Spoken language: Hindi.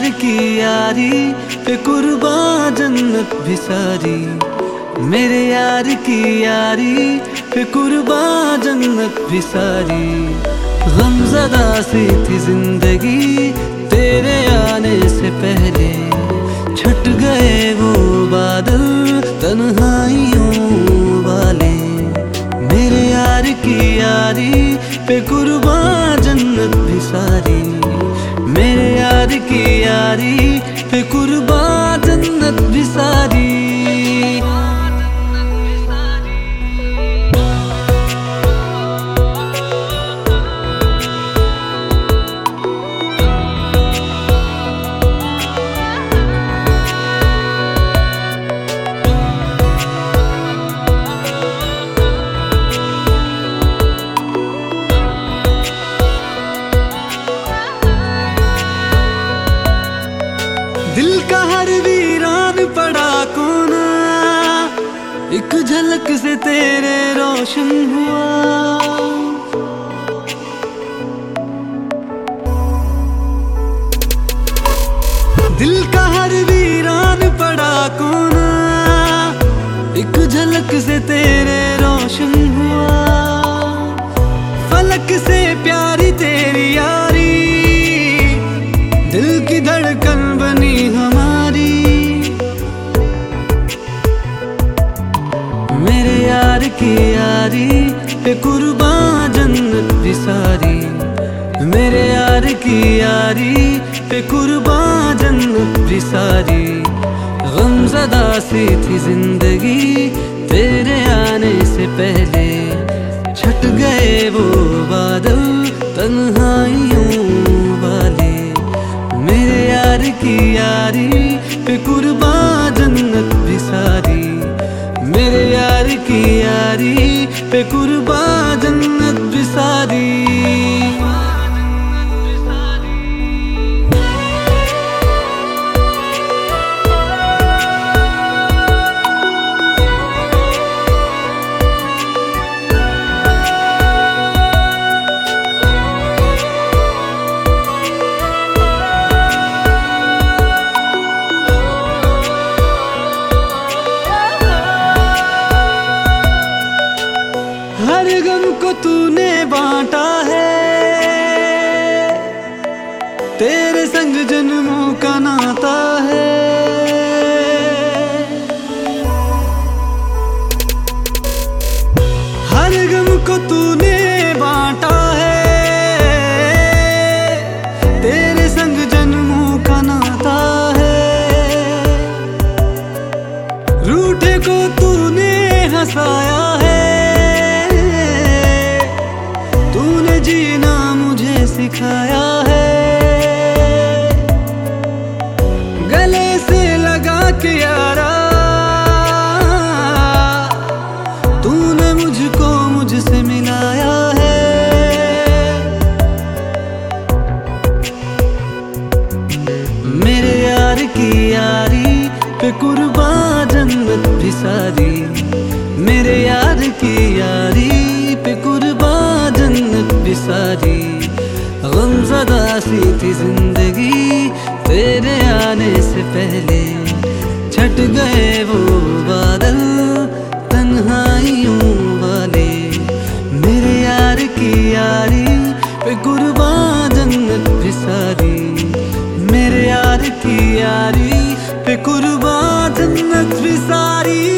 यार की यारी पे कुर्बान जन्नत भी सारी। मेरे यार की यारी पे कुर्बान जन्नत भी सारी। गमज़दा सी थी जिंदगी तेरे आने से पहले, छट गए वो बादल तन्हाइयों वाले। मेरे यार की यारी पे कुर्बान जन्नत भी सारी। मेरे यार की यारी पे कुर्बान जन्नत भी सारी। दिल का हर वीरान पड़ा कोना एक झलक से तेरे रोशन हुआ। दिल का हर वीरान पड़ा कोना एक झलक से तेरे रोशन हुआ। फलक से प्यारी तेरी यारी दिल की धड़कन बनी हमारी। मेरे यार की यारी पे कुर्बान जन्नत भी सारी। मेरे यार की यारी पे कुर्बान जन्नत भी सारी। गमज़दा सी थी जिंदगी तेरे आने से पहले, छट गए वो बादल तन्हाइयों वाले। मेरे यार की यारी पे कुर्बान जन्नत भी सारी। मेरे यार की यारी पे कुर्बान जन्नत भी सारी। हर गम को तूने बांटा है, तेरे संग जन्मों का नाता है। हर गम को तूने बांटा है, तेरे संग जन्मों का नाता है। रूठे को तूने हंसाया है, तूने जीना मुझे सिखाया है। गले से लगा के यारा तूने मुझको मुझसे मिलाया है। मेरे यार की यारी पे कुर्बान जन्नत भी सारी। मेरे यार की यारी पे कुर्बान जन्नत भी सारी। गमज़दा सी थी जिंदगी तेरे आने से पहले, छट गए वो बादल तन्हाइयों वाले। मेरे यार की यारी पे कुर्बान जन्नत भी सारी। मेरे यार की यारी पे कुर्बान जन्नत भी सारी।